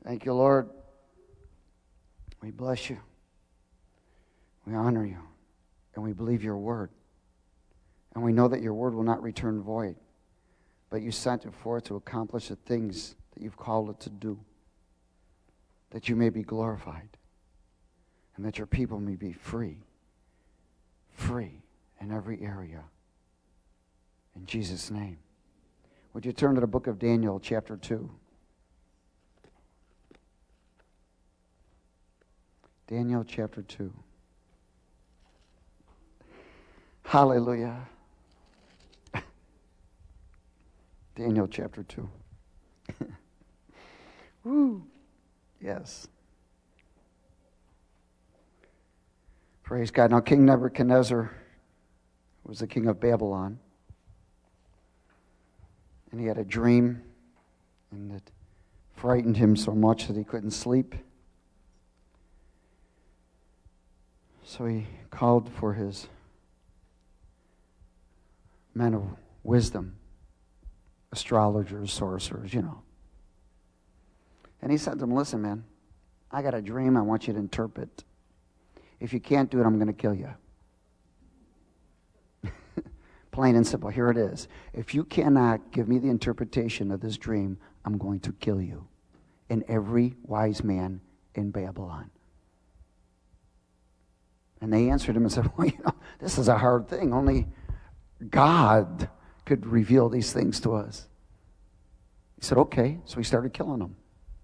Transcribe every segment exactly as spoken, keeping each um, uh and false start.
Thank you, Lord. We bless you. We honor you. And we believe your word. And we know that your word will not return void. But you sent it forth to accomplish the things that you've called it to do. That you may be glorified. And that your people may be free. Free in every area. In Jesus' name. Would you turn to the book of Daniel, chapter two? Daniel chapter two. Hallelujah. Daniel chapter two. Woo. Yes. Praise God. Now King Nebuchadnezzar was the king of Babylon. And he had a dream, and it frightened him so much that he couldn't sleep. So he called for his men of wisdom, astrologers, sorcerers, you know. And he said to them, listen, man, I got a dream I want you to interpret. If you can't do it, I'm going to kill you. Plain and simple. Here it is. If you cannot give me the interpretation of this dream, I'm going to kill you. And every wise man in Babylon. And they answered him and said, well, you know, this is a hard thing. Only God could reveal these things to us. He said, okay. So he started killing them.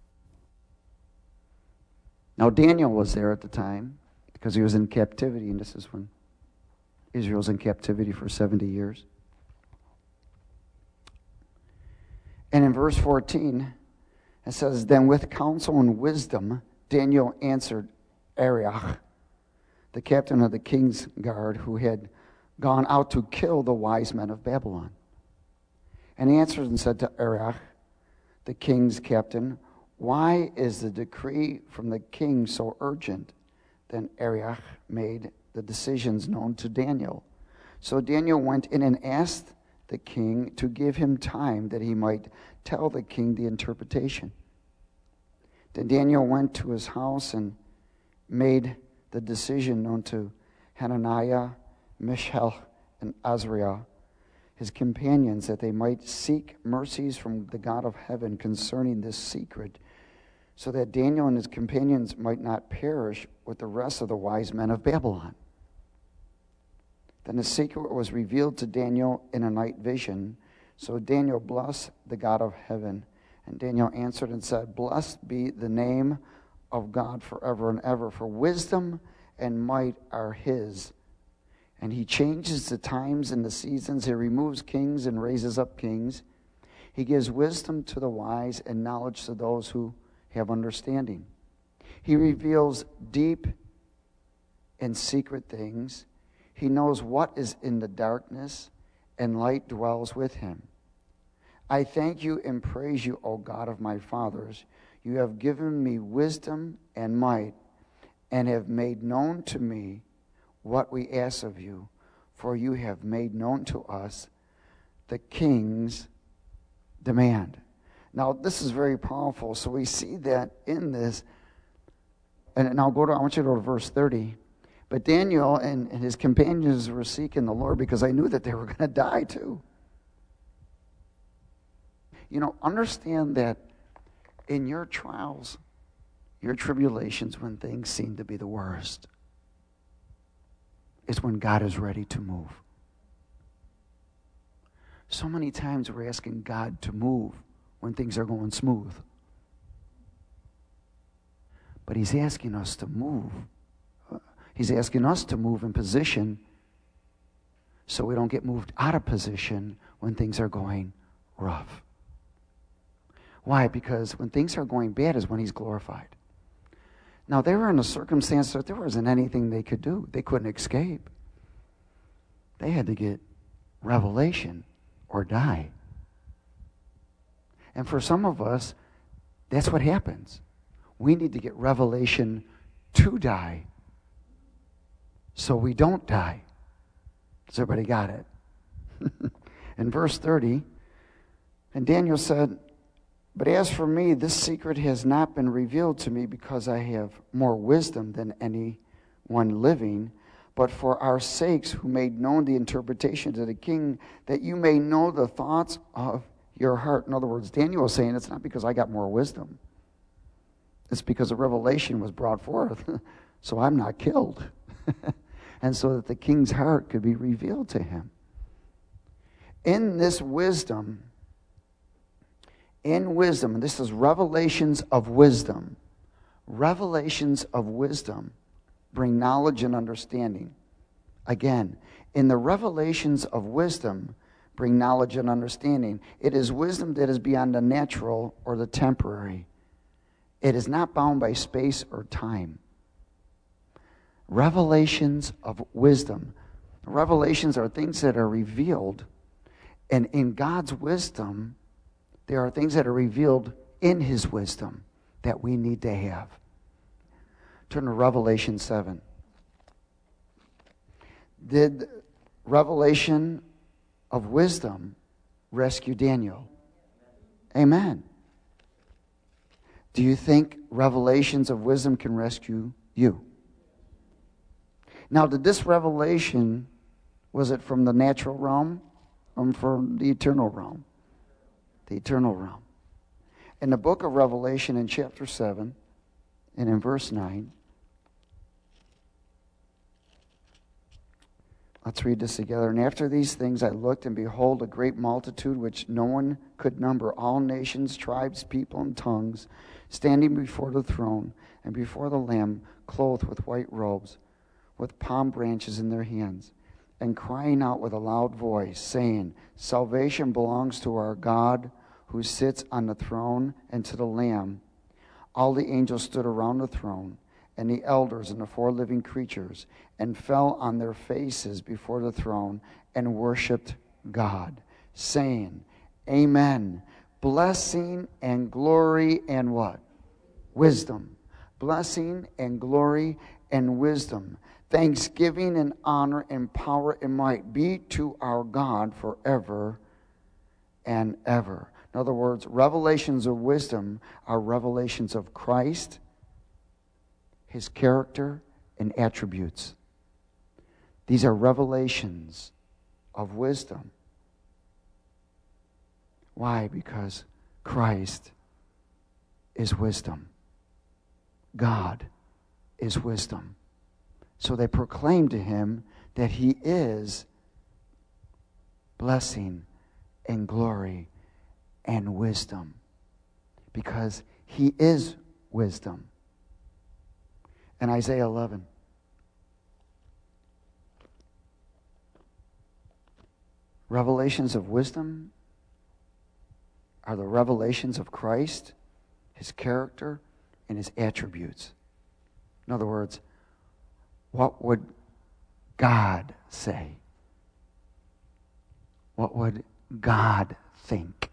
Now Daniel was there at the time because he was in captivity, and this is when Israel's in captivity for seventy years. And in verse fourteen, it says, then with counsel and wisdom, Daniel answered Arioch, the captain of the king's guard, who had gone out to kill the wise men of Babylon. And he answered and said to Arioch, the king's captain, why is the decree from the king so urgent? Then Arioch made the decisions known to Daniel. So Daniel went in and asked the king to give him time that he might tell the king the interpretation. Then Daniel went to his house and made the decision known to Hananiah, Mishael, and Azariah, his companions, that they might seek mercies from the God of heaven concerning this secret, so that Daniel and his companions might not perish with the rest of the wise men of Babylon. Then the secret was revealed to Daniel in a night vision. So Daniel blessed the God of heaven. And Daniel answered and said, blessed be the name of God forever and ever, for wisdom and might are his. And he changes the times and the seasons. He removes kings and raises up kings. He gives wisdom to the wise and knowledge to those who have understanding. He reveals deep and secret things. He knows what is in the darkness, and light dwells with him. I thank you and praise you, O God of my fathers. You have given me wisdom and might, and have made known to me what we ask of you, for you have made known to us the king's demand. Now, this is very powerful. So we see that in this, and now go to, I want you to go to verse thirty. But Daniel and, and his companions were seeking the Lord because I knew that they were going to die too. You know, understand that in your trials, your tribulations, when things seem to be the worst, is when God is ready to move. So many times we're asking God to move when things are going smooth. But he's asking us to move. He's asking us to move in position so we don't get moved out of position when things are going rough. Why? Because when things are going bad is when he's glorified. Now, they were in a circumstance that there wasn't anything they could do. They couldn't escape. They had to get revelation or die. And for some of us, that's what happens. We need to get revelation to die so we don't die. Has everybody got it? In verse thirty, and Daniel said, But as for me, this secret has not been revealed to me because I have more wisdom than anyone living, but for our sakes who made known the interpretation to the king, that you may know the thoughts of your heart. In other words, Daniel was saying, it's not because I got more wisdom. It's because a revelation was brought forth, so I'm not killed. And so that the king's heart could be revealed to him. In this wisdom, in wisdom, and this is revelations of wisdom, revelations of wisdom bring knowledge and understanding. Again, in the revelations of wisdom bring knowledge and understanding. It is wisdom that is beyond the natural or the temporary. It is not bound by space or time. Revelations of wisdom. Revelations are things that are revealed, and in God's wisdom, there are things that are revealed in his wisdom that we need to have. Turn to Revelation seven. Did revelation of wisdom rescue Daniel? Amen. Do you think revelations of wisdom can rescue you? Now, did this revelation, was it from the natural realm or from the eternal realm? The eternal realm. In the book of Revelation in chapter seven and in verse nine, let's read this together. And after these things I looked, and behold, a great multitude which no one could number, all nations, tribes, people, and tongues, standing before the throne and before the Lamb, clothed with white robes, with palm branches in their hands, and crying out with a loud voice, saying, Salvation belongs to our God who sits on the throne and to the Lamb. All the angels stood around the throne, and the elders and the four living creatures, and fell on their faces before the throne and worshipped God, saying, Amen. Blessing and glory and what? Wisdom. Blessing and glory and wisdom. Thanksgiving and honor and power and might be to our God forever and ever. In other words, revelations of wisdom are revelations of Christ, his character, and attributes. These are revelations of wisdom. Why? Because Christ is wisdom. God is wisdom. So they proclaim to him that he is blessing and glory and wisdom, because he is wisdom. In Isaiah eleven, revelations of wisdom are the revelations of Christ, his character, and his attributes. In other words, what would God say? What would God think?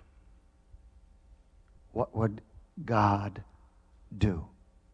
What would God do?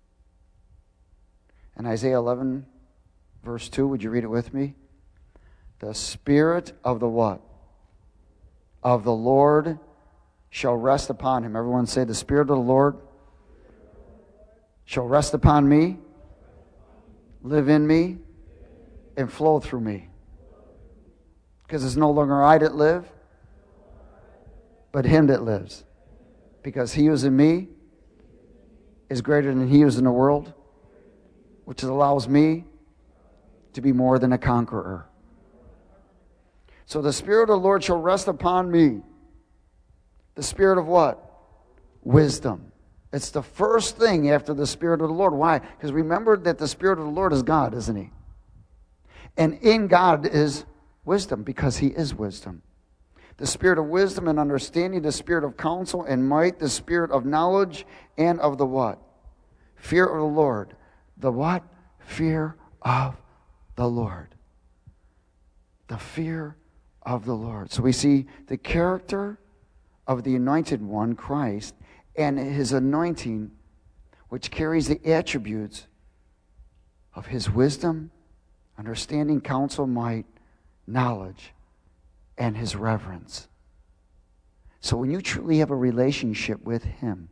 In Isaiah eleven, verse two, would you read it with me? The Spirit of the what? Of the Lord shall rest upon him. Everyone say, the Spirit of the Lord shall rest upon me, live in me, and flow through me. Because it's no longer I that live, but him that lives. Because he who is in me is greater than he who is in the world, which allows me to be more than a conqueror. So the Spirit of the Lord shall rest upon me. The Spirit of what? Wisdom. It's the first thing after the Spirit of the Lord. Why? Because remember that the Spirit of the Lord is God, isn't he? And in God is wisdom, because he is wisdom. The Spirit of wisdom and understanding, the Spirit of counsel and might, the Spirit of knowledge and of the what? Fear of the Lord. The what? Fear of the Lord. The fear of the Lord. So we see the character of the anointed one, Christ, and his anointing, which carries the attributes of his wisdom, understanding, counsel, might, knowledge, and his reverence. So when you truly have a relationship with Him,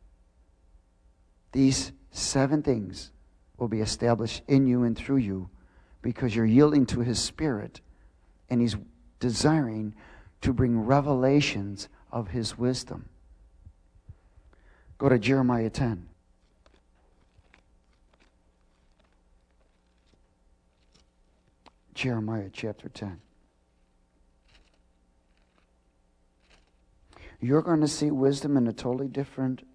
these seven things will be established in you and through you because you're yielding to His Spirit and He's desiring to bring revelations of His wisdom. Go to Jeremiah ten. Jeremiah chapter ten. You're going to see wisdom in a totally different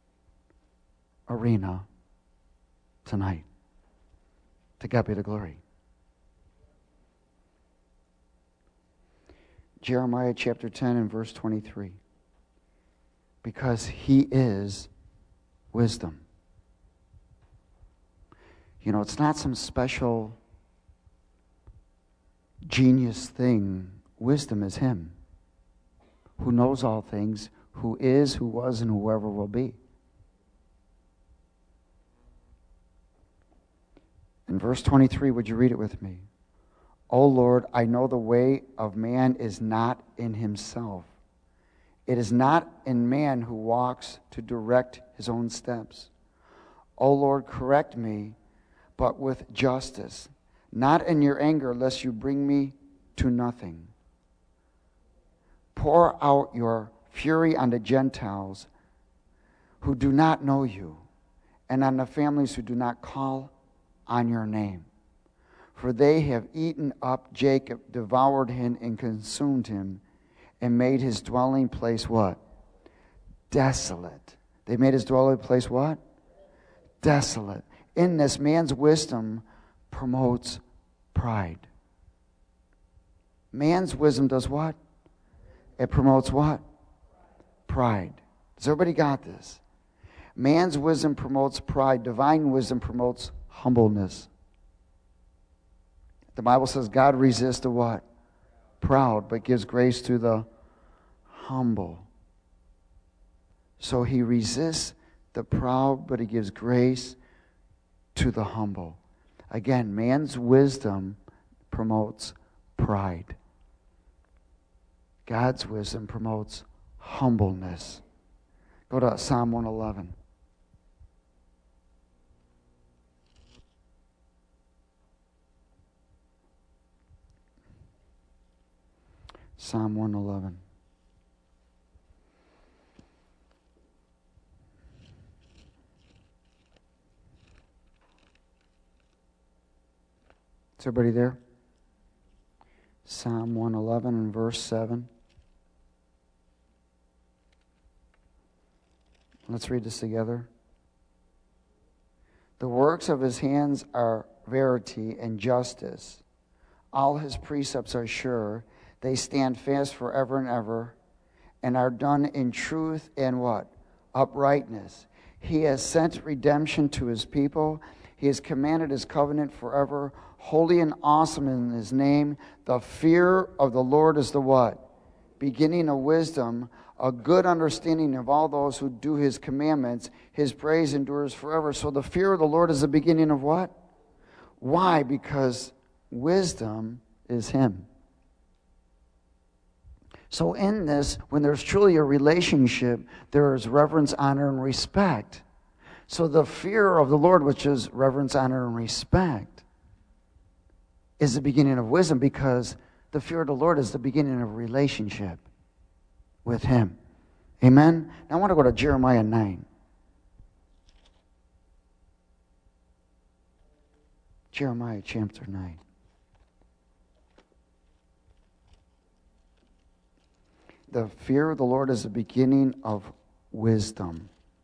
arena tonight. To God be the glory. Jeremiah chapter ten and verse twenty-three. Because He is wisdom. You know, it's not some special genius thing. Wisdom is Him, who knows all things, who is, who was, and whoever will be. In verse twenty-three, would you read it with me? O Lord, I know the way of man is not in himself. It is not in man who walks to direct his own steps. O Lord, correct me, but with justice, not in your anger, lest you bring me to nothing. Pour out your fury on the Gentiles who do not know you, and on the families who do not call on your name. For they have eaten up Jacob, devoured him, and consumed him, and made his dwelling place what? Desolate. They made his dwelling place what? Desolate. In this, man's wisdom promotes pride. Man's wisdom does what? It promotes what? Pride. Does everybody got this? Man's wisdom promotes pride. Divine wisdom promotes humbleness. The Bible says God resists the what? Proud, but gives grace to the humble. So He resists the proud, but He gives grace to the humble. Again, man's wisdom promotes pride. God's wisdom promotes humbleness. Go to Psalm one eleven. Psalm one eleven. Is everybody there? Psalm one eleven and verse seven. Let's read this together. The works of His hands are verity and justice. All His precepts are sure. They stand fast forever and ever, and are done in truth and what? Uprightness. He has sent redemption to His people. He has commanded His covenant forever. Holy and awesome in His name. The fear of the Lord is the what? Beginning of wisdom. A good understanding of all those who do His commandments. His praise endures forever. So the fear of the Lord is the beginning of what? Why? Because wisdom is Him. So in this, when there's truly a relationship, there is reverence, honor, and respect. So the fear of the Lord, which is reverence, honor, and respect, is the beginning of wisdom, because the fear of the Lord is the beginning of a relationship with Him. Amen? Now I want to go to Jeremiah nine. Jeremiah chapter nine. The fear of the Lord is the beginning of wisdom.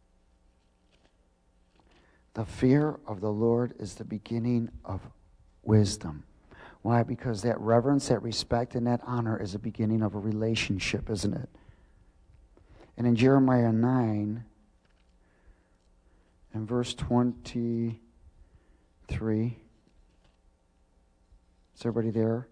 The fear of the Lord is the beginning of wisdom. Why? Because that reverence, that respect, and that honor is the beginning of a relationship, isn't it? And in Jeremiah nine, in verse twenty-three, is everybody there?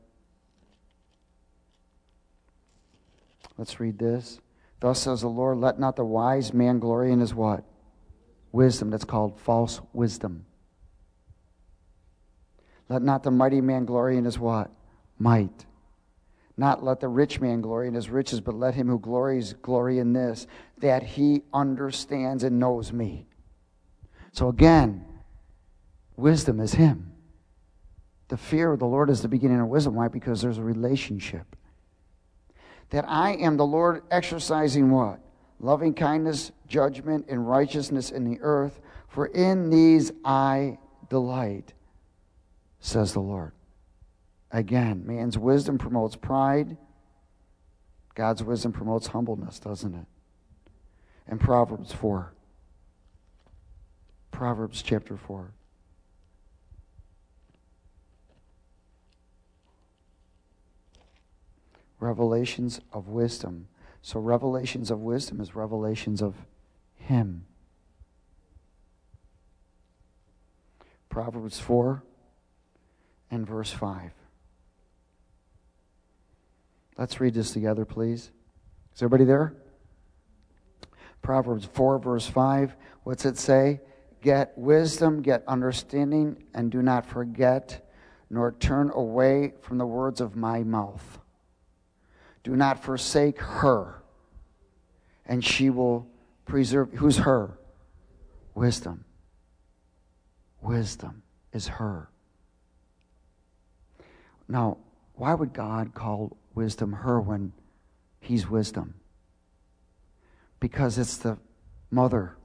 Let's read this. Thus says the Lord, let not the wise man glory in his what? Wisdom. That's called false wisdom. Let not the mighty man glory in his what? Might. Not let the rich man glory in his riches, but let him who glories glory in this, that he understands and knows me. So again, wisdom is him. The fear of the Lord is the beginning of wisdom. Why? Because there's a relationship. That I am the Lord exercising what? Loving kindness, judgment, and righteousness in the earth. For in these I delight, says the Lord. Again, man's wisdom promotes pride. God's wisdom promotes humbleness, doesn't it? In Proverbs four. Proverbs chapter four. Revelations of wisdom. So revelations of wisdom is revelations of him. Proverbs four and verse five. Let's read this together, please. Is everybody there? Proverbs four, verse five. What's it say? Get wisdom, get understanding, and do not forget, nor turn away from the words of my mouth. Do not forsake her, and she will preserve. Who's her? Wisdom. Wisdom is her. Now, why would God call wisdom her when he's wisdom? Because it's the mother.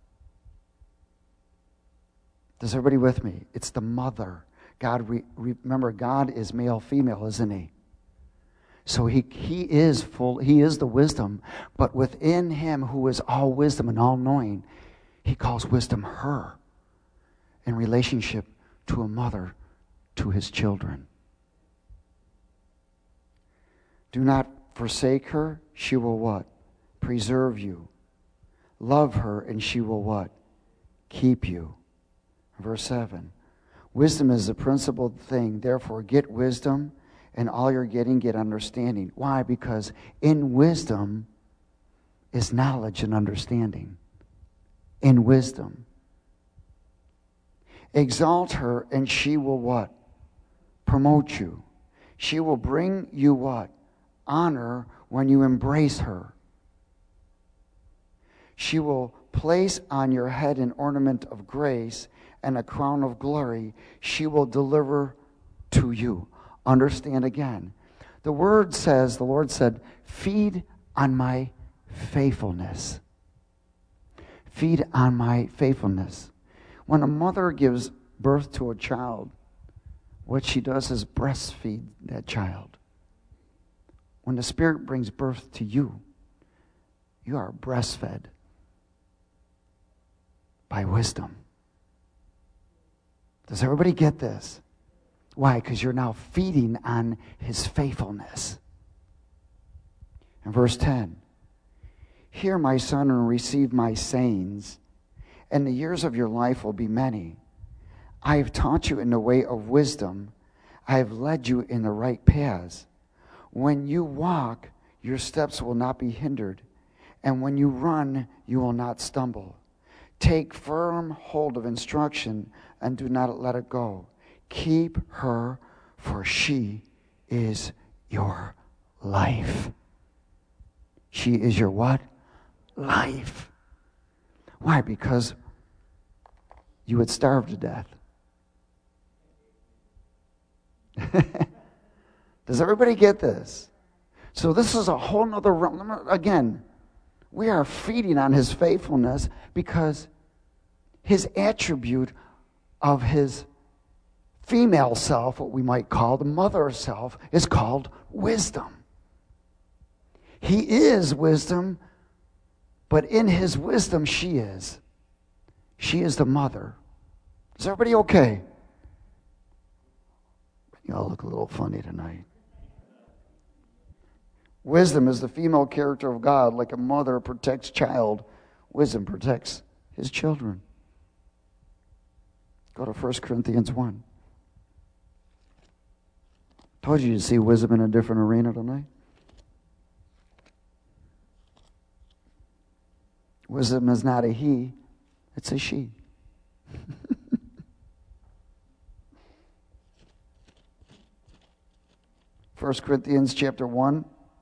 Is everybody with me? It's the mother. God, re, remember, God is male, female, isn't he? So he, he is full, he is the wisdom, but within him who is all wisdom and all knowing, he calls wisdom her in relationship to a mother to his children. Do not forsake her, she will what? Preserve you. Love her, and she will what? Keep you. Verse seven. Wisdom is the principal thing, therefore get wisdom, and all you're getting, get understanding. Why? Because in wisdom is knowledge and understanding. In wisdom. Exalt her, and she will what? Promote you. She will bring you what? Honor when you embrace her. She will place on your head an ornament of grace and a crown of glory. She will deliver to you. Understand again. The word says, the Lord said, feed on my faithfulness. Feed on my faithfulness. When a mother gives birth to a child, what she does is breastfeed that child. When the Spirit brings birth to you, you are breastfed by wisdom. Does everybody get this? Why? Because you're now feeding on his faithfulness. In verse ten, hear my son and receive my sayings, and the years of your life will be many. I have taught you in the way of wisdom. I have led you in the right paths. When you walk, your steps will not be hindered, and when you run, you will not stumble. Take firm hold of instruction and do not let it go. Keep her, for she is your life. She is your what? Life. Why? Because you would starve to death. Does everybody get this? So this is a whole nother realm. Again, we are feeding on his faithfulness because his attribute of his female self, what we might call the mother self, is called wisdom. He is wisdom, but in his wisdom she is. She is the mother. Is everybody okay? Y'all look a little funny tonight. Wisdom is the female character of God. Like a mother protects child, wisdom protects his children. Go to First Corinthians one. Told you to see wisdom in a different arena tonight. Wisdom is not a he, it's a she. First Corinthians chapter one,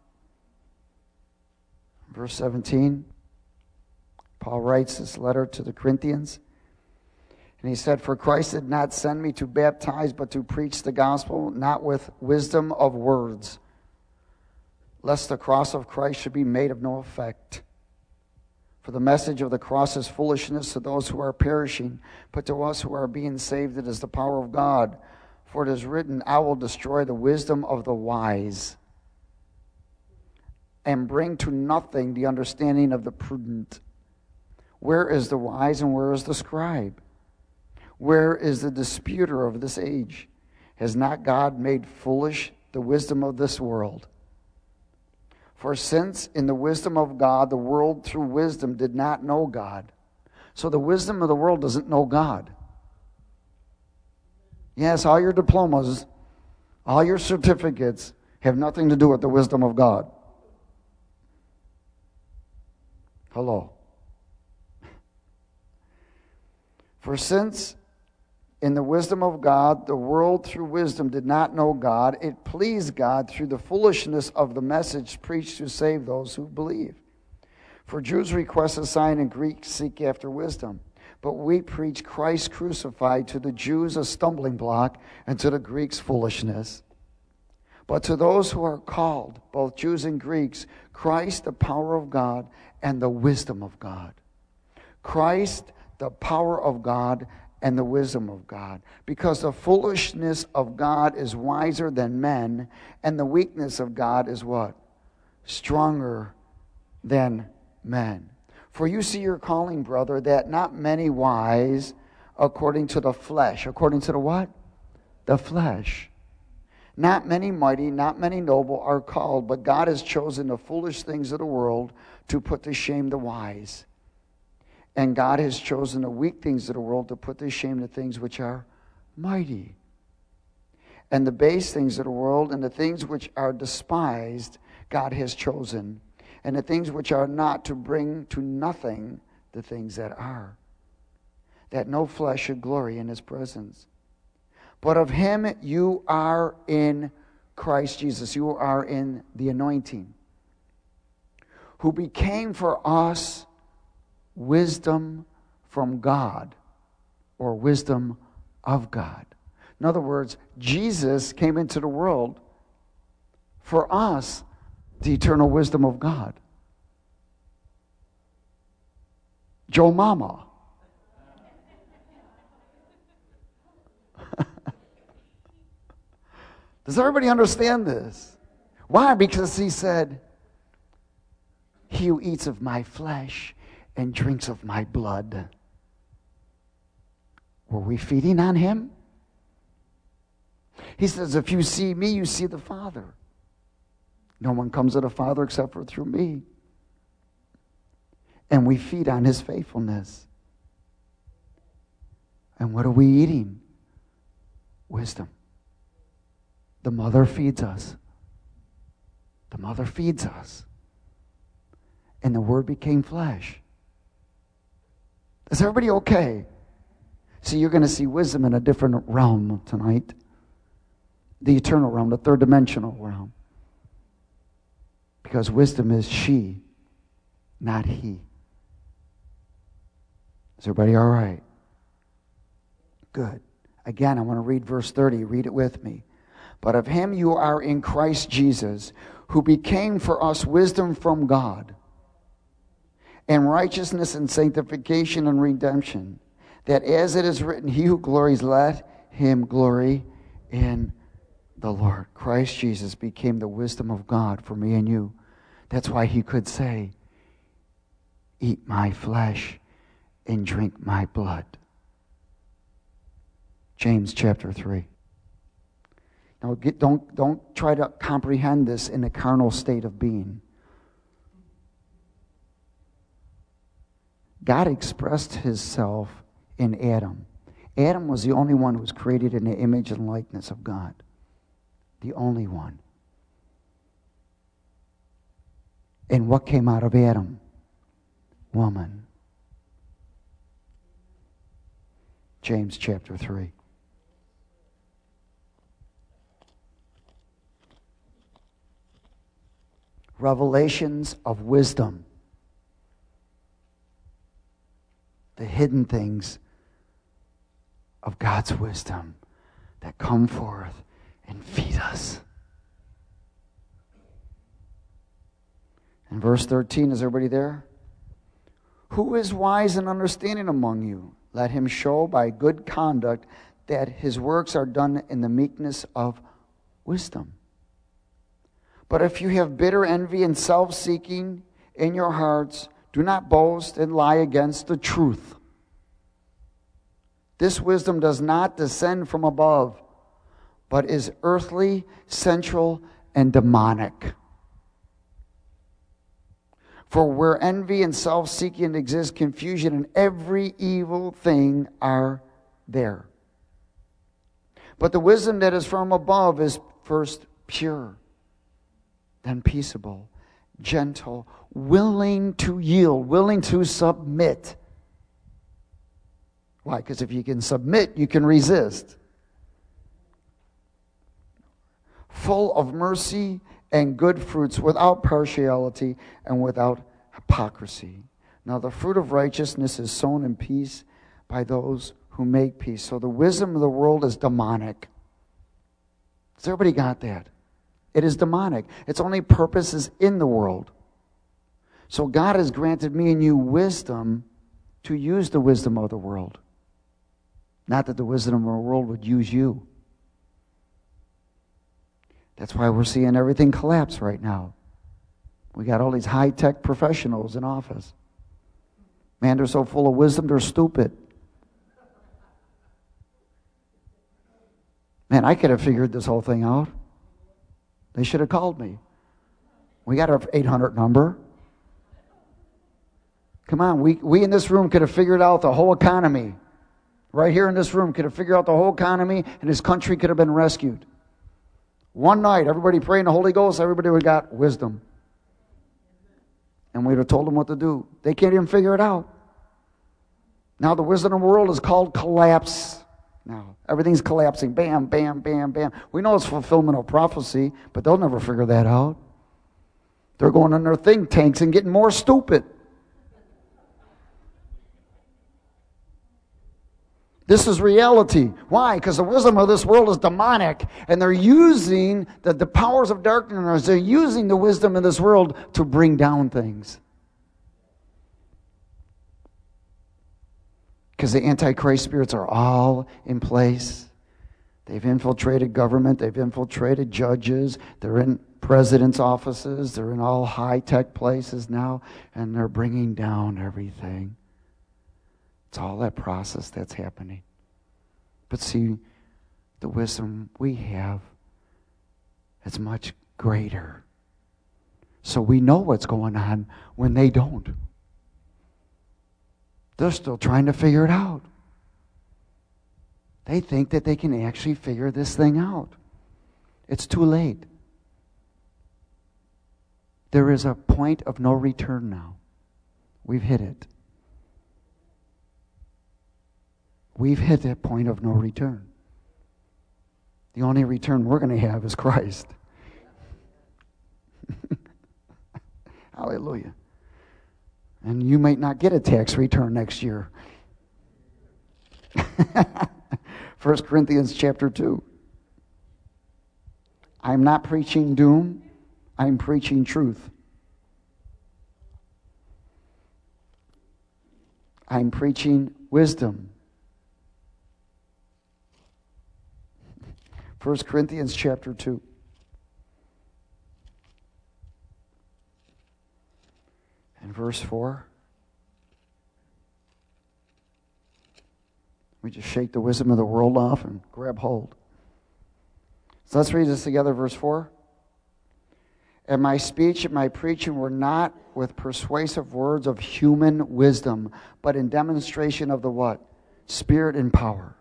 verse seventeen. Paul writes this letter to the Corinthians. And he said, "For Christ did not send me to baptize, but to preach the gospel, not with wisdom of words, lest the cross of Christ should be made of no effect. For the message of the cross is foolishness to those who are perishing, but to us who are being saved it is the power of God. For it is written, I will destroy the wisdom of the wise, and bring to nothing the understanding of the prudent. Where is the wise and where is the scribe? Where is the disputer of this age? Has not God made foolish the wisdom of this world? For since in the wisdom of God, the world through wisdom did not know God." So the wisdom of the world doesn't know God. Yes, all your diplomas, all your certificates have nothing to do with the wisdom of God. Hello. For since in the wisdom of God, the world through wisdom did not know God, it pleased God through the foolishness of the message preached to save those who believe. For Jews request a sign and Greeks seek after wisdom. But we preach Christ crucified, to the Jews a stumbling block, and to the Greeks foolishness. But to those who are called, both Jews and Greeks, Christ the power of God and the wisdom of God. Christ the power of God and the wisdom of God. Because the foolishness of God is wiser than men, and the weakness of God is what? Stronger than men. For you see your calling, brother, that not many wise according to the flesh. According to the what? The flesh. Not many mighty, not many noble are called, but God has chosen the foolish things of the world to put to shame the wise. And God has chosen the weak things of the world to put to shame the things which are mighty. And the base things of the world and the things which are despised, God has chosen. And the things which are not, to bring to nothing the things that are, that no flesh should glory in his presence. But of him you are in Christ Jesus. You are in the anointing, who became for us wisdom from God, or wisdom of God. In other words, Jesus came into the world for us, the eternal wisdom of God. Joe Mama. Does everybody understand this? Why? Because he said, "He who eats of my flesh and drinks of my blood." Were we feeding on him? He says, "If you see me, you see the Father. No one comes to the Father except for through me." And we feed on his faithfulness. And what are we eating? Wisdom. The mother feeds us. The mother feeds us. And the Word became flesh. Is everybody okay? See, you're going to see wisdom in a different realm tonight. The eternal realm, the third dimensional realm. Because wisdom is she, not he. Is everybody all right? Good. Again, I want to read verse thirty. Read it with me. But of him you are in Christ Jesus, who became for us wisdom from God, and righteousness and sanctification and redemption, that as it is written, he who glories, let him glory in the Lord. Christ Jesus became the wisdom of God for me and you. That's why he could say, "Eat my flesh and drink my blood." James chapter three. Now, get, don't, don't try to comprehend this in a carnal state of being. God expressed himself in Adam. Adam was the only one who was created in the image and likeness of God. The only one. And what came out of Adam? Woman. James chapter three. revelations of wisdom. The hidden things of God's wisdom that come forth and feed us. In verse thirteen, is everybody there? Who is wise and understanding among you? Let him show by good conduct that his works are done in the meekness of wisdom. But if you have bitter envy and self-seeking in your hearts, do not boast and lie against the truth. This wisdom does not descend from above, but is earthly, sensual, and demonic. For where envy and self-seeking exist, confusion and every evil thing are there. But the wisdom that is from above is first pure, then peaceable, gentle, willing to yield, willing to submit. Why? Because if you can submit, you can resist. Full of mercy and good fruits, without partiality and without hypocrisy. Now the fruit of righteousness is sown in peace by those who make peace. So the wisdom of the world is demonic. Has everybody got that? It is demonic. Its only purpose is in the world. So God has granted me and you wisdom to use the wisdom of the world. Not that the wisdom of the world would use you. That's why we're seeing everything collapse right now. We got all these high-tech professionals in office. Man, they're so full of wisdom, they're stupid. Man, I could have figured this whole thing out. They should have called me. We got our eight hundred number. Come on, we, we in this room could have figured out the whole economy. Right here in this room could have figured out the whole economy, and this country could have been rescued. One night, everybody praying the Holy Ghost, everybody would have got wisdom. And we'd have told them what to do. They can't even figure it out. Now the wisdom of the world is called collapse. Now, everything's collapsing. Bam, bam, bam, bam. We know it's fulfillment of prophecy, but they'll never figure that out. They're going in their think tanks and getting more stupid. This is reality. Why? Because the wisdom of this world is demonic, and they're using the, the powers of darkness. They're using the wisdom of this world to bring down things. Because the Antichrist spirits are all in place. They've infiltrated government. They've infiltrated judges. They're in president's offices. They're in all high-tech places now, and they're bringing down everything. It's all that process that's happening. But see, the wisdom we have is much greater. So we know what's going on when they don't. They're still trying to figure it out. They think that they can actually figure this thing out. It's too late. There is a point of no return now. We've hit it. We've hit that point of no return. The only return we're going to have is Christ. Hallelujah. And you might not get a tax return next year. First Corinthians chapter two. I'm not preaching doom. I'm preaching truth. I'm preaching wisdom. First Corinthians chapter two. And verse four. We just shake the wisdom of the world off and grab hold. So let's read this together, verse four. And my speech and my preaching were not with persuasive words of human wisdom, but in demonstration of the what? Spirit and power.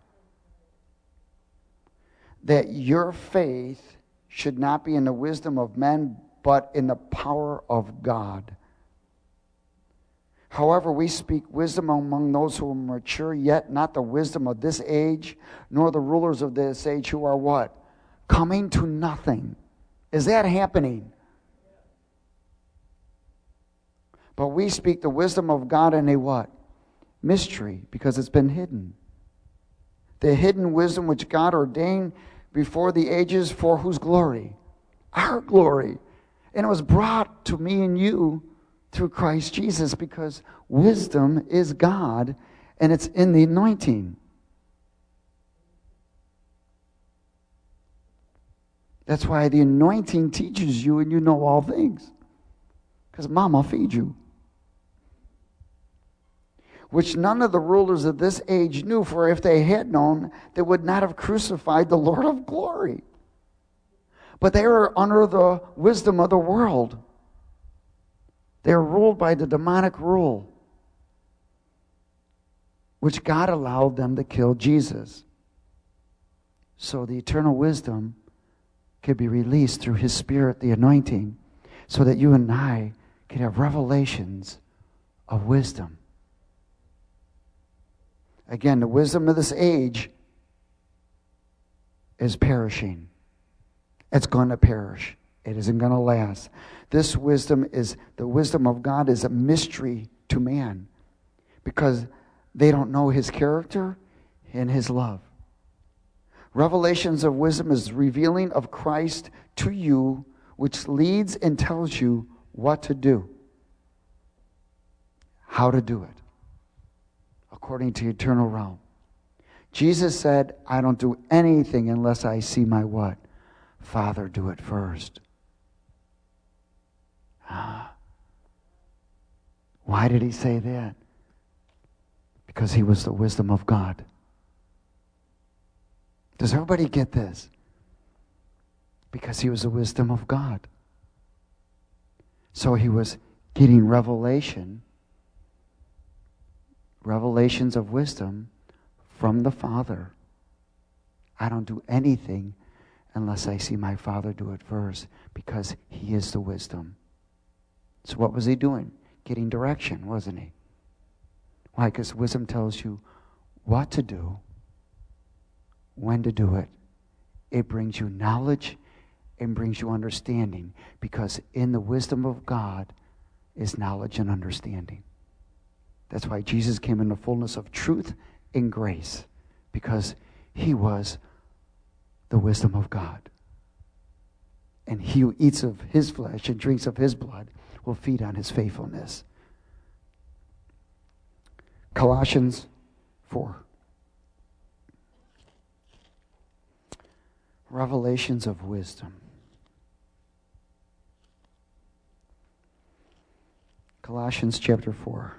That your faith should not be in the wisdom of men, but in the power of God. However, we speak wisdom among those who are mature, yet not the wisdom of this age, nor the rulers of this age who are what? Coming to nothing. Is that happening? But we speak the wisdom of God in a what? Mystery, because it's been hidden. The hidden wisdom which God ordained before the ages for whose glory? Our glory. And it was brought to me and you through Christ Jesus, because wisdom is God and it's in the anointing. That's why the anointing teaches you and you know all things. Because Mama feed you. Which none of the rulers of this age knew, for if they had known, they would not have crucified the Lord of glory. But they are under the wisdom of the world. They are ruled by the demonic rule, which God allowed them to kill Jesus. So the eternal wisdom could be released through His Spirit, the anointing, so that you and I could have revelations of wisdom. Again, the wisdom of this age is perishing. It's going to perish. It isn't going to last. This wisdom is, the wisdom of God is a mystery to man, because they don't know His character and His love. Revelations of wisdom is revealing of Christ to you, which leads and tells you what to do, how to do it, according to eternal realm. Jesus said, I don't do anything unless I see my what? Father do it first. Ah. Why did He say that? Because He was the wisdom of God. Does everybody get this? Because He was the wisdom of God. So He was getting revelation, revelations of wisdom from the Father. I don't do anything unless I see my Father do it first, because He is the wisdom. So what was He doing? Getting direction, wasn't He? Why? Because wisdom tells you what to do, when to do it. It brings you knowledge and brings you understanding, because in the wisdom of God is knowledge and understanding. That's why Jesus came in the fullness of truth and grace, because He was the wisdom of God. And he who eats of His flesh and drinks of His blood will feed on His faithfulness. Colossians four. Revelations of wisdom. Colossians chapter four.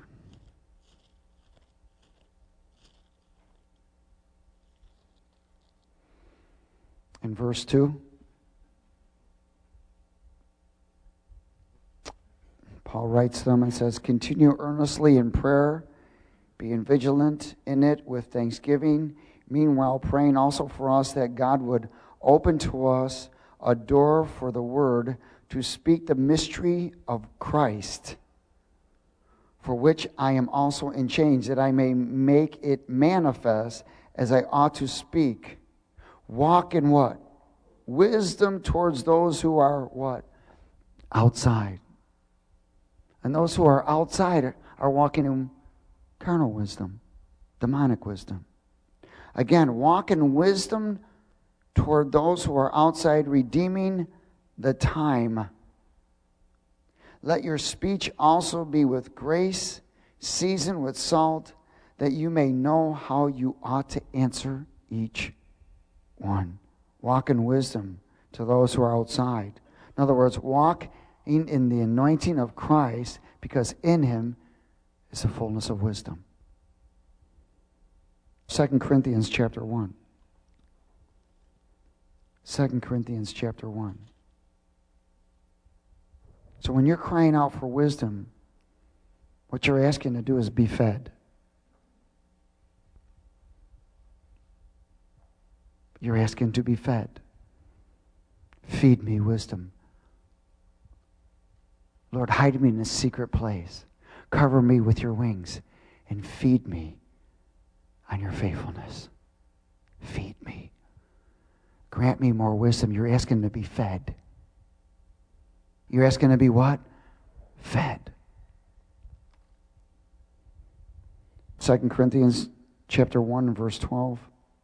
In verse two, Paul writes them and says, continue earnestly in prayer, being vigilant in it with thanksgiving, meanwhile praying also for us that God would open to us a door for the word to speak the mystery of Christ, for which I am also in chains, that I may make it manifest as I ought to speak. Walk in what? Wisdom towards those who are what? Outside. And those who are outside are walking in carnal wisdom, demonic wisdom. Again, walk in wisdom toward those who are outside, redeeming the time. Let your speech also be with grace, seasoned with salt, that you may know how you ought to answer each one. Walk in wisdom to those who are outside. In other words, walk in, in the anointing of Christ, because in Him is the fullness of wisdom. Second Corinthians chapter one. Second Corinthians chapter one. So when you're crying out for wisdom, what you're asking to do is be fed. You're asking to be fed. Feed me wisdom. Lord, hide me in a secret place. Cover me with your wings and feed me on your faithfulness. Feed me. Grant me more wisdom. You're asking to be fed. You're asking to be what? Fed. Second Corinthians chapter one, verse twelve.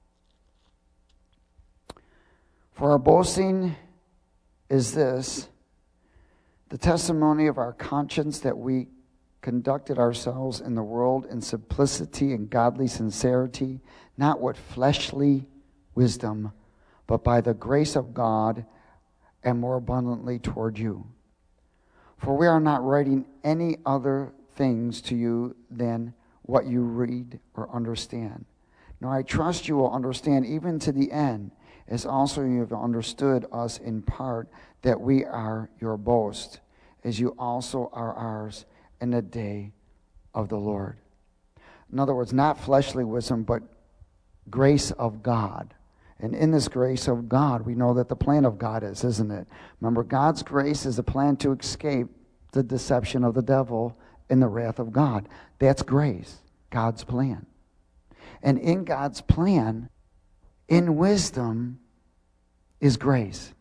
For our boasting is this, the testimony of our conscience that we conducted ourselves in the world in simplicity and godly sincerity, not with fleshly wisdom, but by the grace of God, and more abundantly toward you. For we are not writing any other things to you than what you read or understand. Now I trust you will understand even to the end, as also you have understood us in part, that we are your boast, as you also are ours in the day of the Lord. In other words, not fleshly wisdom, but grace of God. And in this grace of God, we know that the plan of God is, isn't it? Remember, God's grace is a plan to escape the deception of the devil and the wrath of God. That's grace, God's plan. And in God's plan, in wisdom, is grace.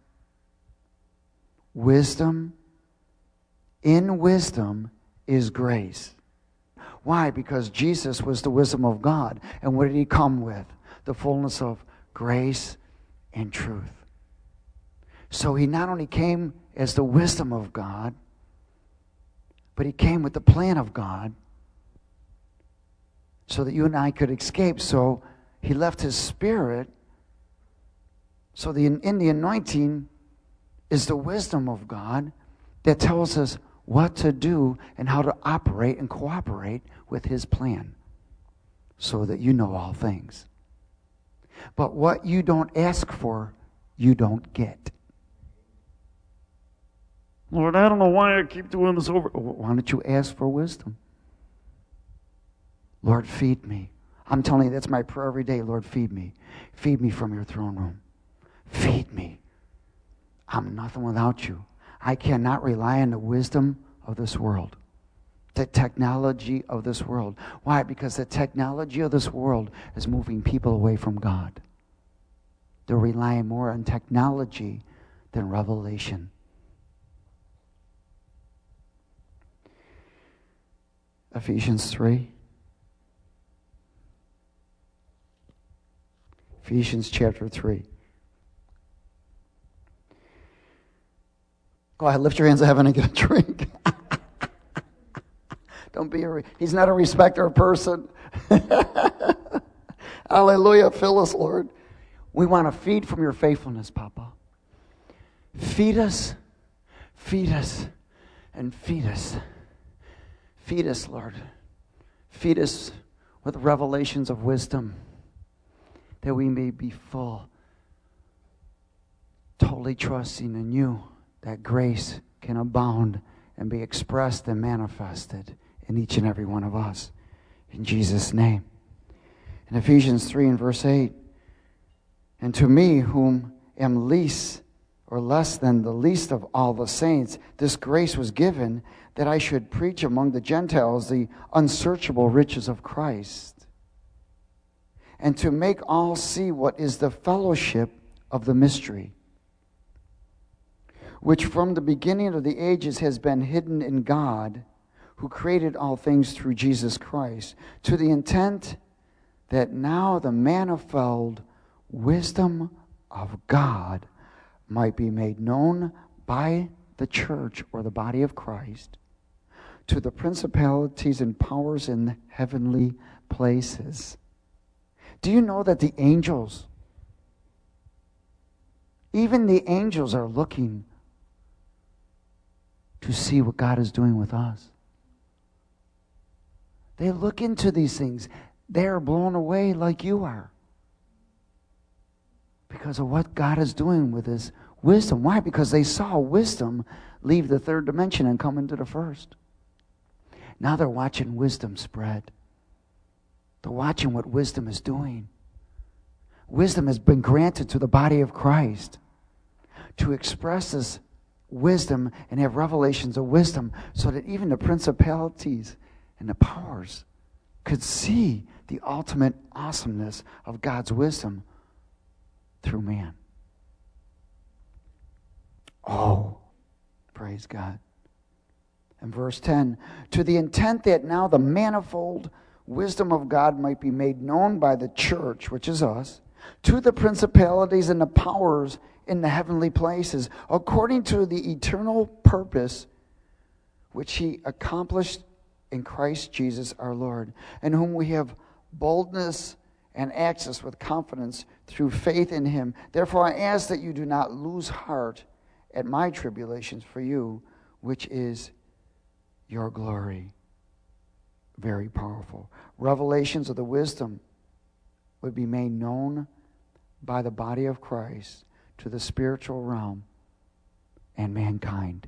Wisdom, in wisdom, is grace. Why? Because Jesus was the wisdom of God. And what did he come with? The fullness of grace and truth. So he not only came as the wisdom of God, but he came with the plan of God so that you and I could escape. So he left his Spirit. So the, in the anointing is the wisdom of God that tells us what to do and how to operate and cooperate with his plan so that you know all things. But what you don't ask for, you don't get. Lord, I don't know why I keep doing this over. Why don't you ask for wisdom? Lord, feed me. I'm telling you, that's my prayer every day. Lord, feed me. Feed me from your throne room. Feed me. I'm nothing without you. I cannot rely on the wisdom of this world, the technology of this world. Why? Because the technology of this world is moving people away from God. They're relying more on technology than revelation. Ephesians three. Ephesians chapter three. Go ahead, lift your hands to heaven and get a drink. Don't be a, re- he's not a respecter of person. Hallelujah, fill us, Lord. We want to feed from your faithfulness, Papa. Feed us, feed us, and feed us. Feed us, Lord. Feed us with revelations of wisdom, that we may be full, totally trusting in you, that grace can abound and be expressed and manifested in each and every one of us. In Jesus' name. In Ephesians three and verse eight, and to me, whom am least or less than the least of all the saints, this grace was given that I should preach among the Gentiles the unsearchable riches of Christ, and to make all see what is the fellowship of the mystery, which from the beginning of the ages has been hidden in God, who created all things through Jesus Christ, to the intent that now the manifold wisdom of God might be made known by the church, or the body of Christ, to the principalities and powers in heavenly places. Do you know that the angels, even the angels are looking to see what God is doing with us? They look into these things. They are blown away like you are because of what God is doing with his wisdom. Why? Because they saw wisdom leave the third dimension and come into the first. Now they're watching wisdom spread. They're watching what wisdom is doing. Wisdom has been granted to the body of Christ to express this wisdom and have revelations of wisdom so that even the principalities and the powers could see the ultimate awesomeness of God's wisdom through man. Oh, praise God. And verse ten, to the intent that now the manifold wisdom of God might be made known by the church, which is us, to the principalities and the powers in the heavenly places, according to the eternal purpose which he accomplished in Christ Jesus our Lord, in whom we have boldness and access with confidence through faith in him. Therefore I ask that you do not lose heart at my tribulations for you, which is your glory. Very powerful. Revelations of the wisdom would be made known by the body of Christ to the spiritual realm and mankind.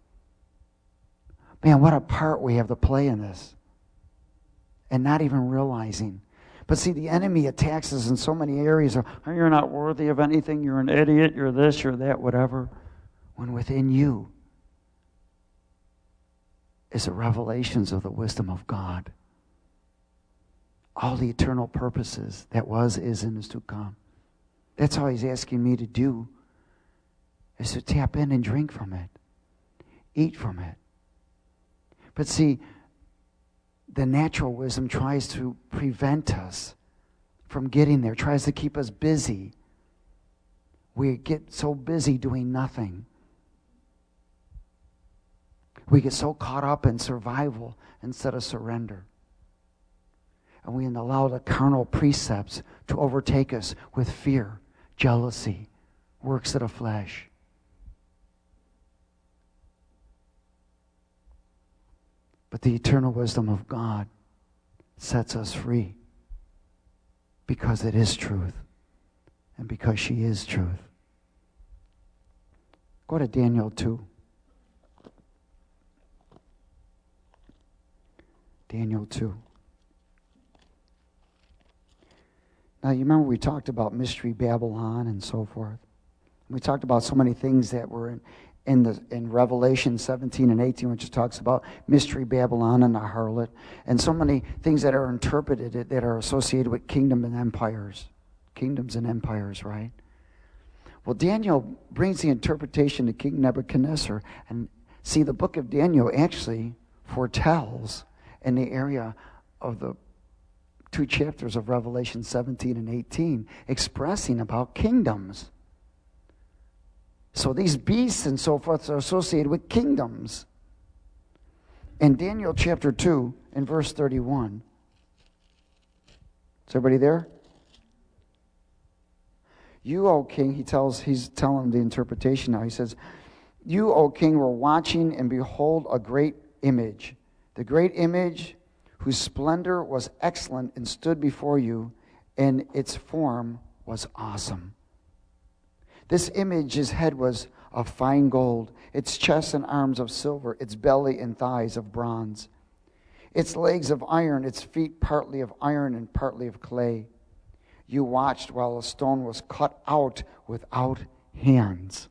Man, what a part we have to play in this. And not even realizing. But see, the enemy attacks us in so many areas of, oh, you're not worthy of anything, you're an idiot, you're this, you're that, whatever. When within you is the revelations of the wisdom of God. All the eternal purposes that was, is, and is to come. That's all he's asking me to do, is to tap in and drink from it. Eat from it. But see, the natural wisdom tries to prevent us from getting there, tries to keep us busy. We get so busy doing nothing. We get so caught up in survival instead of surrender. And we allow the carnal precepts to overtake us with fear, jealousy, works of the flesh. But the eternal wisdom of God sets us free because it is truth and because she is truth. Go to Daniel two. Daniel two. Now, you remember we talked about Mystery Babylon and so forth. We talked about so many things that were in, in, the, in Revelation seventeen and eighteen, which talks about Mystery Babylon and the harlot, and so many things that are interpreted that are associated with kingdom and empires. Kingdoms and empires, right? Well, Daniel brings the interpretation to King Nebuchadnezzar. And see, the book of Daniel actually foretells in the area of the two chapters of Revelation seventeen and eighteen, expressing about kingdoms. So these beasts and so forth are associated with kingdoms. In Daniel chapter two, in verse thirty-one. Is everybody there? You, O king, he tells, he's telling the interpretation now. He says, you, O king, were watching, and behold a great image. The great image whose splendor was excellent and stood before you, and its form was awesome. This image's head was of fine gold, its chest and arms of silver, its belly and thighs of bronze, its legs of iron, its feet partly of iron and partly of clay. You watched while a stone was cut out without hands,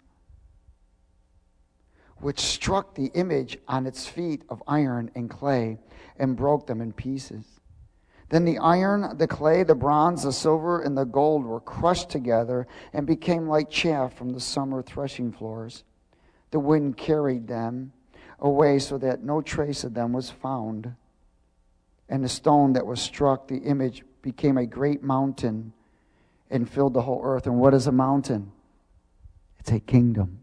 which struck the image on its feet of iron and clay and broke them in pieces. Then the iron, the clay, the bronze, the silver, and the gold were crushed together and became like chaff from the summer threshing floors. The wind carried them away so that no trace of them was found. And the stone that was struck, the image, became a great mountain and filled the whole earth. And what is a mountain? It's a kingdom.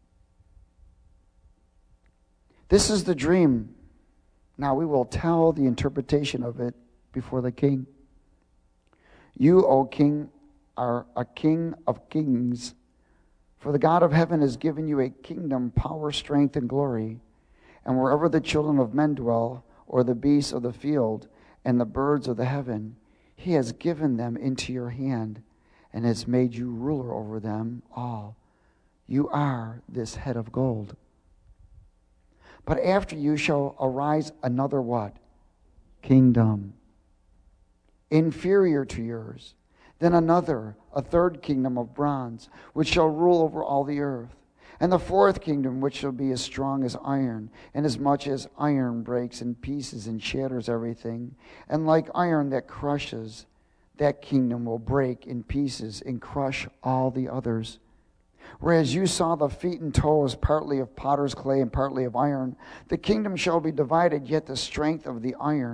This is the dream. Now we will tell the interpretation of it before the king. You, O king, are a king of kings. For the God of heaven has given you a kingdom, power, strength, and glory. And wherever the children of men dwell, or the beasts of the field, and the birds of the heaven, he has given them into your hand, and has made you ruler over them all. You are this head of gold. But after you shall arise another what? Kingdom. Inferior to yours. Then another, a third kingdom of bronze, which shall rule over all the earth. And the fourth kingdom, which shall be as strong as iron, and as much as iron breaks in pieces and shatters everything. And like iron that crushes, that kingdom will break in pieces and crush all the others. Whereas you saw the feet and toes partly of potter's clay and partly of iron, the kingdom shall be divided, yet the strength of the iron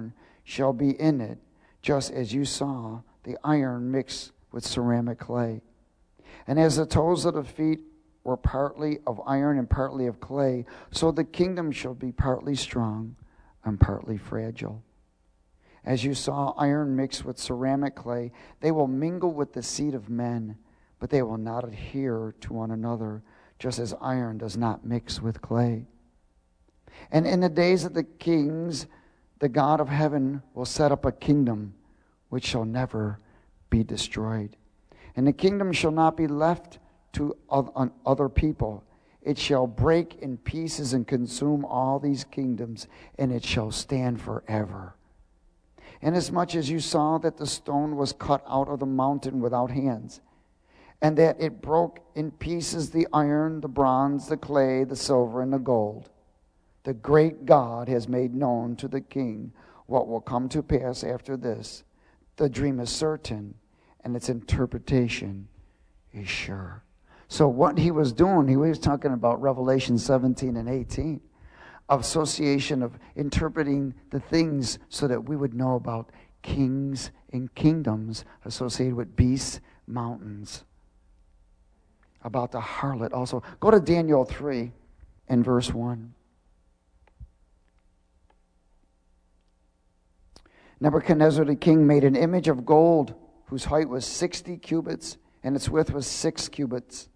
shall be in it, just as you saw the iron mixed with ceramic clay. And as the toes of the feet were partly of iron and partly of clay, so the kingdom shall be partly strong and partly fragile. As you saw iron mixed with ceramic clay, they will mingle with the seed of men, but they will not adhere to one another, just as iron does not mix with clay. And in the days of the kings, the God of heaven will set up a kingdom which shall never be destroyed. And the kingdom shall not be left to other people. It shall break in pieces and consume all these kingdoms, and it shall stand forever. Inasmuch as you saw that the stone was cut out of the mountain without hands, and that it broke in pieces the iron, the bronze, the clay, the silver, and the gold, the great God has made known to the king what will come to pass after this. The dream is certain, and its interpretation is sure. So what he was doing, he was talking about Revelation seventeen and eighteen, of association of interpreting the things so that we would know about kings and kingdoms associated with beasts, mountains, about the harlot also. Go to Daniel three and verse one. Nebuchadnezzar the king made an image of gold whose height was sixty cubits and its width was six cubits.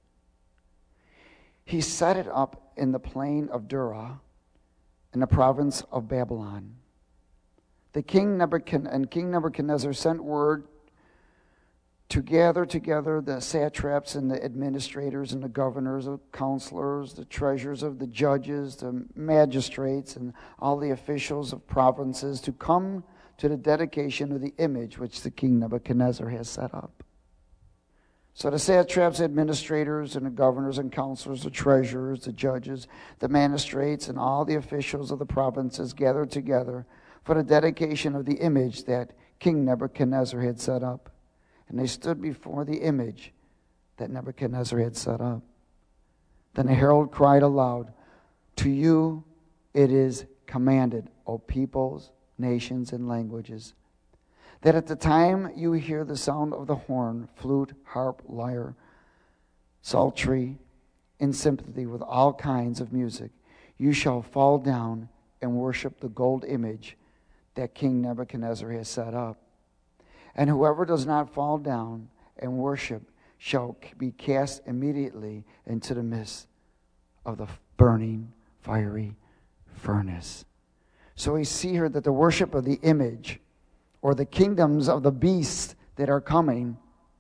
He set it up in the plain of Dura in the province of Babylon. The king Nebuchadnezzar and King Nebuchadnezzar sent word to gather together the satraps and the administrators and the governors, the counselors, the treasurers of the judges, the magistrates, and all the officials of provinces to come to the dedication of the image which the king Nebuchadnezzar has set up. So the satraps, administrators, and the governors and counselors, the treasurers, the judges, the magistrates, and all the officials of the provinces gathered together for the dedication of the image that King Nebuchadnezzar had set up. And they stood before the image that Nebuchadnezzar had set up. Then the herald cried aloud, "To you it is commanded, O peoples, nations, and languages, that at the time you hear the sound of the horn, flute, harp, lyre, psaltery, in sympathy with all kinds of music, you shall fall down and worship the gold image that King Nebuchadnezzar has set up. And whoever does not fall down and worship shall be cast immediately into the midst of the burning, fiery furnace." So we see here that the worship of the image, or the kingdoms of the beasts that are coming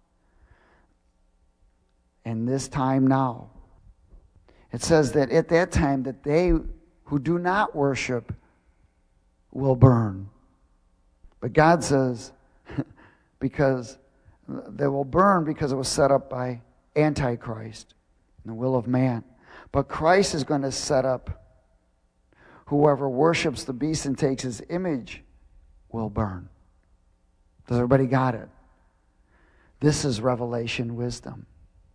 in this time now, it says that at that time that they who do not worship will burn. But God says, because they will burn because it was set up by Antichrist and the will of man. But Christ is going to set up whoever worships the beast and takes his image will burn. Does everybody got it? This is revelation wisdom.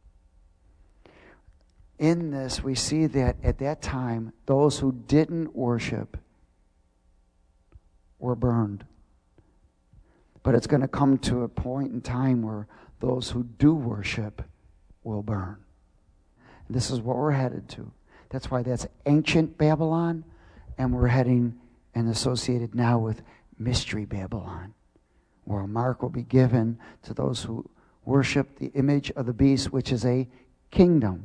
In this, we see that at that time, those who didn't worship were burned. But it's going to come to a point in time where those who do worship will burn. And this is what we're headed to. That's why that's ancient Babylon, and we're heading and associated now with Mystery Babylon, where a mark will be given to those who worship the image of the beast, which is a kingdom.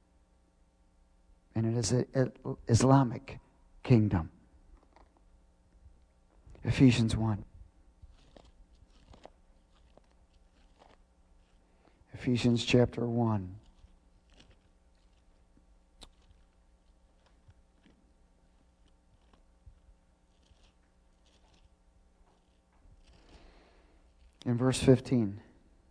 And it is an Islamic kingdom. Ephesians one. Ephesians chapter one. In verse fifteen.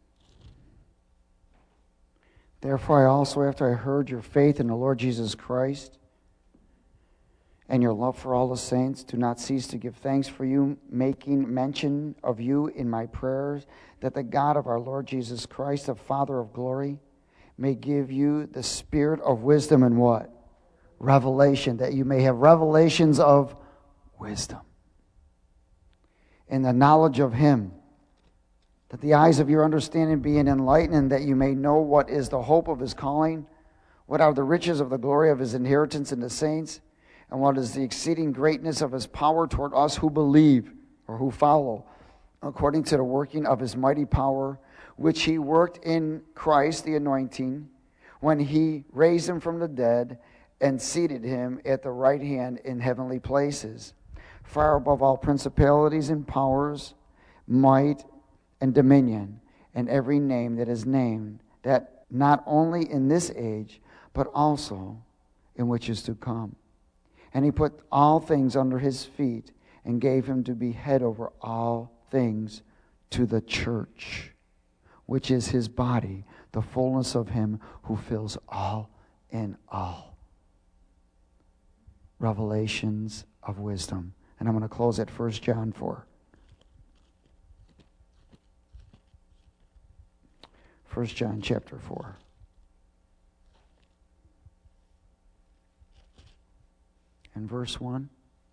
Therefore I also, after I heard your faith in the Lord Jesus Christ and your love for all the saints, do not cease to give thanks for you, making mention of you in my prayers, that the God of our Lord Jesus Christ, the Father of glory, may give you the spirit of wisdom and what? Revelation, that you may have revelations of wisdom. in the knowledge of him, that the eyes of your understanding be enlightened, and that you may know what is the hope of his calling, what are the riches of the glory of his inheritance in the saints, and what is the exceeding greatness of his power toward us who believe or who follow, according to the working of his mighty power, which he worked in Christ, the anointing, when he raised him from the dead and seated him at the right hand in heavenly places, far above all principalities and powers, might and dominion, and every name that is named, that not only in this age, but also in which is to come. And he put all things under his feet, and gave him to be head over all things to the church, which is his body, the fullness of him who fills all in all. Revelations of wisdom. And I'm going to close at First John four. First John chapter four. And verse one.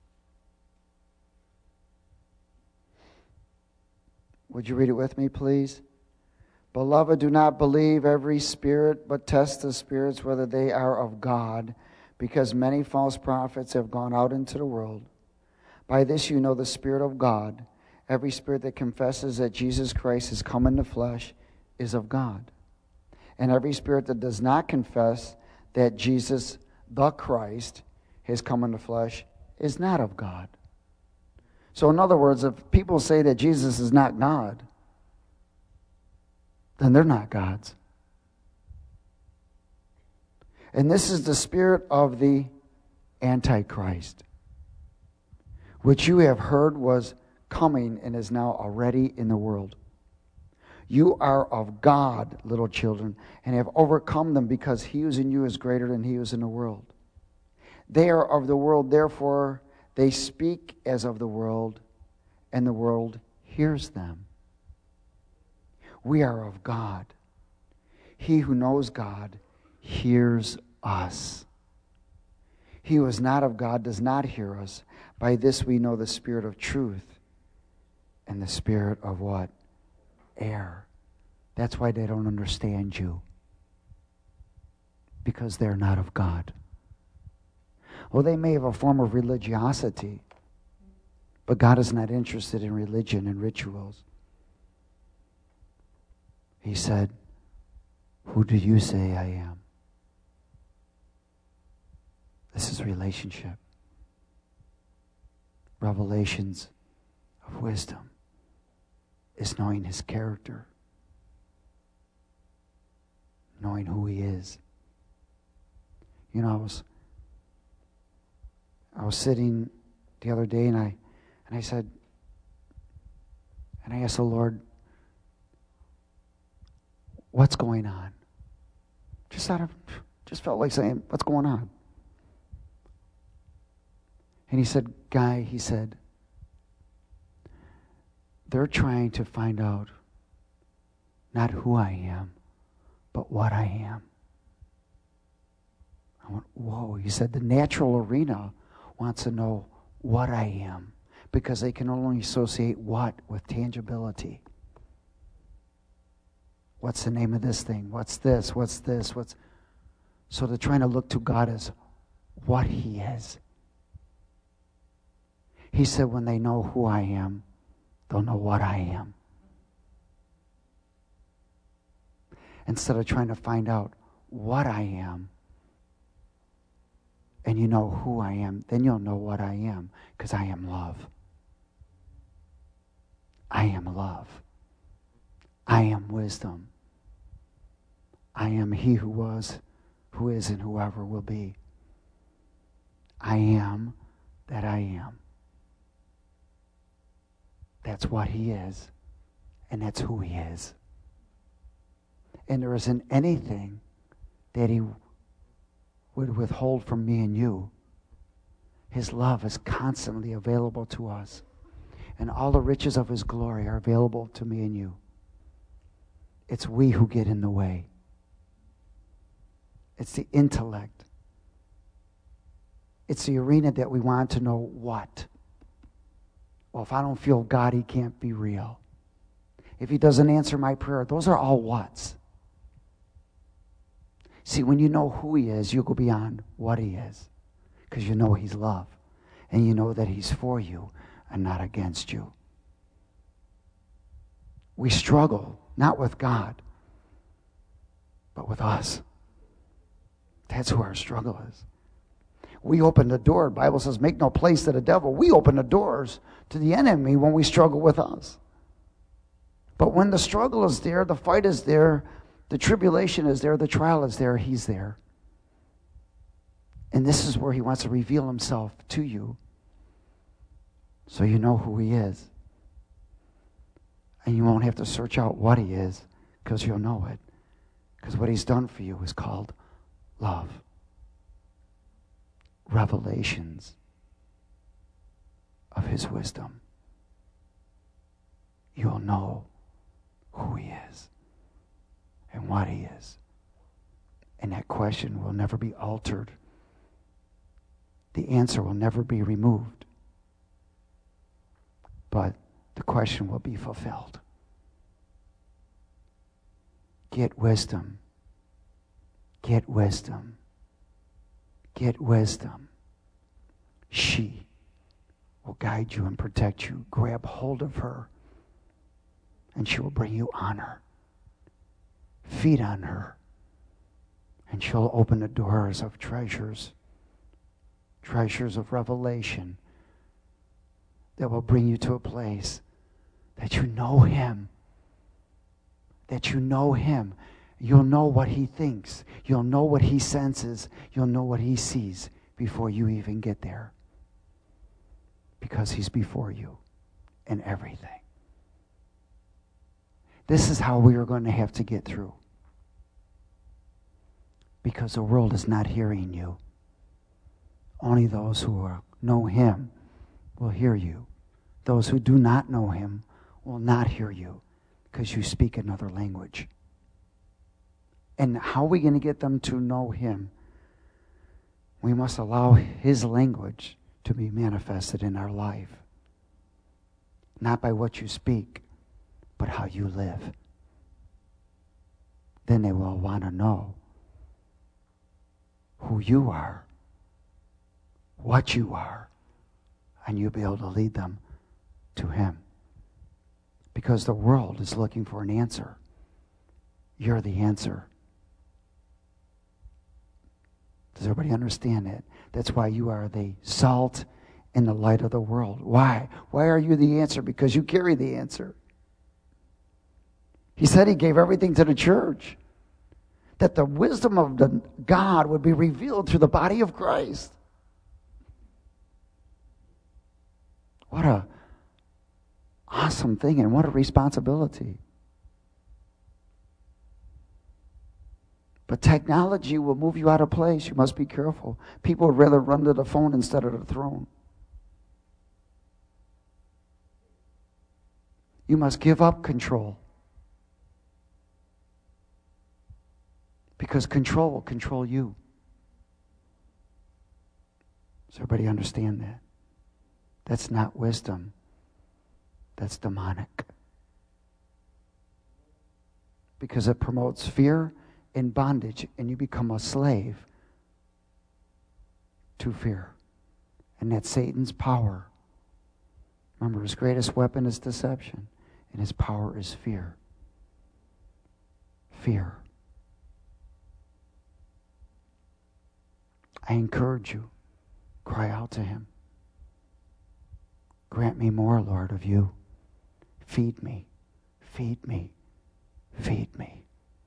Would you read it with me, please? Beloved, do not believe every spirit, but test the spirits whether they are of God, because many false prophets have gone out into the world. By this you know the Spirit of God. Every spirit that confesses that Jesus Christ has come in the flesh is of God. And every spirit that does not confess that Jesus, the Christ, has come in the flesh is not of God. So in other words, if people say that Jesus is not God, then they're not God's. And this is the spirit of the Antichrist, which you have heard was coming and is now already in the world. You are of God, little children, and have overcome them, because he who is in you is greater than he who is in the world. They are of the world, therefore they speak as of the world, and the world hears them. We are of God. He who knows God hears us. He who is not of God does not hear us. By this we know the spirit of truth and the spirit of what? Error. That's why they don't understand you. Because they're not of God. Well, they may have a form of religiosity, but God is not interested in religion and rituals. He said, who do you say I am? This is relationship. Revelations of wisdom is knowing his character, knowing who he is. You know, I was I was sitting the other day, and I and I said, and I asked the Lord, what's going on? Just out of, just felt like saying, what's going on? And he said, Guy, he said, they're trying to find out not who I am, but what I am. I went, whoa. He said, the natural arena wants to know what I am, because they can only associate what with tangibility. What's the name of this thing? What's this? What's this? What's so they're trying to look to God as what he is. He said, when they know who I am, they'll know what I am. Instead of trying to find out what I am, and you know who I am, then you'll know what I am, because I am love. I am love. I am wisdom. I am he who was, who is, and whoever will be. I am that I am. That's what he is, and that's who he is. And there isn't anything that he would withhold from me and you. His love is constantly available to us, and all the riches of his glory are available to me and you. It's we who get in the way. It's the intellect. It's the arena that we want to know what. Well, if I don't feel God, he can't be real. If he doesn't answer my prayer, those are all whats. See, when you know who he is, you go beyond what he is. Because you know he's love. And you know that he's for you and not against you. We struggle, not with God, but with us. That's who our struggle is. We open the door. The Bible says, make no place to the devil. We open the doors to the enemy when we struggle with us. But when the struggle is there, the fight is there, the tribulation is there, the trial is there, he's there. And this is where he wants to reveal himself to you so you know who he is. And you won't have to search out what he is because you'll know it. Because what he's done for you is called love. Revelations of his wisdom. You'll know who he is and what he is. And that question will never be altered. The answer will never be removed. But the question will be fulfilled. Get wisdom. Get wisdom. Get wisdom. She will guide you and protect you. Grab hold of her, and she will bring you honor. Feed on her, and she'll open the doors of treasures, treasures of revelation that will bring you to a place that you know him, that you know him. You'll know what he thinks. You'll know what he senses. You'll know what he sees before you even get there. Because he's before you in everything. This is how we are going to have to get through. Because the world is not hearing you. Only those who are, know him will hear you. Those who do not know him will not hear you because you speak another language. And how are we going to get them to know him? We must allow his language to be manifested in our life. Not by what you speak, but how you live. Then they will want to know who you are, what you are, and you'll be able to lead them to him. Because the world is looking for an answer. You're the answer. Does everybody understand that? That's why you are the salt and the light of the world. Why? Why are you the answer? Because you carry the answer. He said he gave everything to the church. That the wisdom of the God would be revealed through the body of Christ. What a awesome thing and what a responsibility. But technology will move you out of place. You must be careful. People would rather run to the phone instead of the throne. You must give up control. Because control will control you. Does everybody understand that? That's not wisdom. That's demonic. Because it promotes fear and bondage, and you become a slave to fear. And that's Satan's power. Remember, his greatest weapon is deception, and his power is fear. Fear. I encourage you, cry out to him. Grant me more, Lord, of you. Feed me, feed me, feed me.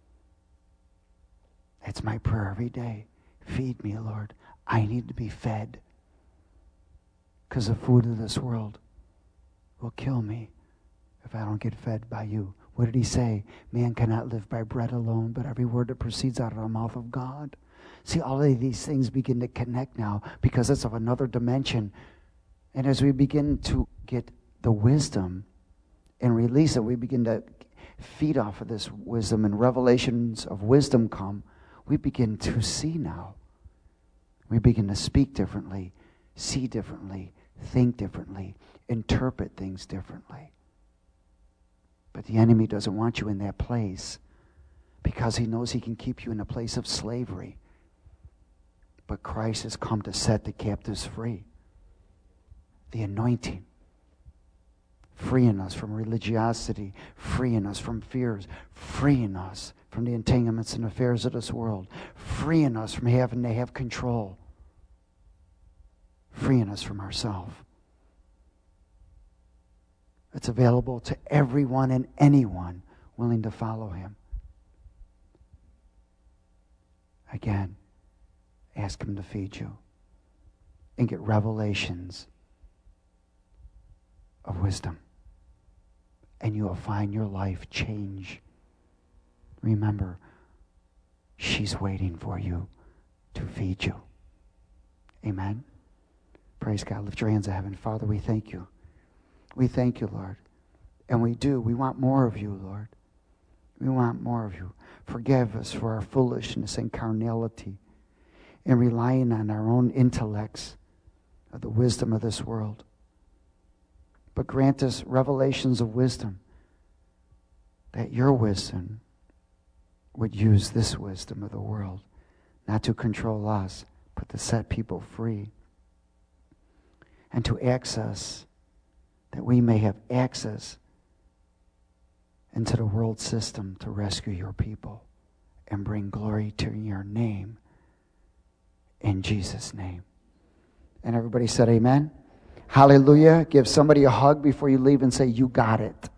That's my prayer every day. Feed me, Lord. I need to be fed. Because the food of this world will kill me if I don't get fed by you. What did he say? Man cannot live by bread alone, but every word that proceeds out of the mouth of God. See, all of these things begin to connect now because it's of another dimension. And as we begin to get the wisdom and release it, we begin to feed off of this wisdom, and revelations of wisdom come. We begin to see now. We begin to speak differently, see differently, think differently, interpret things differently. But the enemy doesn't want you in that place because he knows he can keep you in a place of slavery. But Christ has come to set the captives free. The anointing. Freeing us from religiosity, freeing us from fears, freeing us from the entanglements and affairs of this world, freeing us from having to have control, freeing us from ourselves. It's available to everyone and anyone willing to follow him. Again, ask him to feed you and get revelations of wisdom. And you will find your life change. Remember, she's waiting for you to feed you. Amen. Praise God. Lift your hands to heaven. Father, we thank you. We thank you, Lord. And we do. We want more of you, Lord. We want more of you. Forgive us for our foolishness and carnality and relying on our own intellects of the wisdom of this world. But grant us revelations of wisdom, that your wisdom would use this wisdom of the world, not to control us, but to set people free, and to access, that we may have access into the world system to rescue your people and bring glory to your name, in Jesus' name. And everybody said amen. Hallelujah. Give somebody a hug before you leave and say, you got it.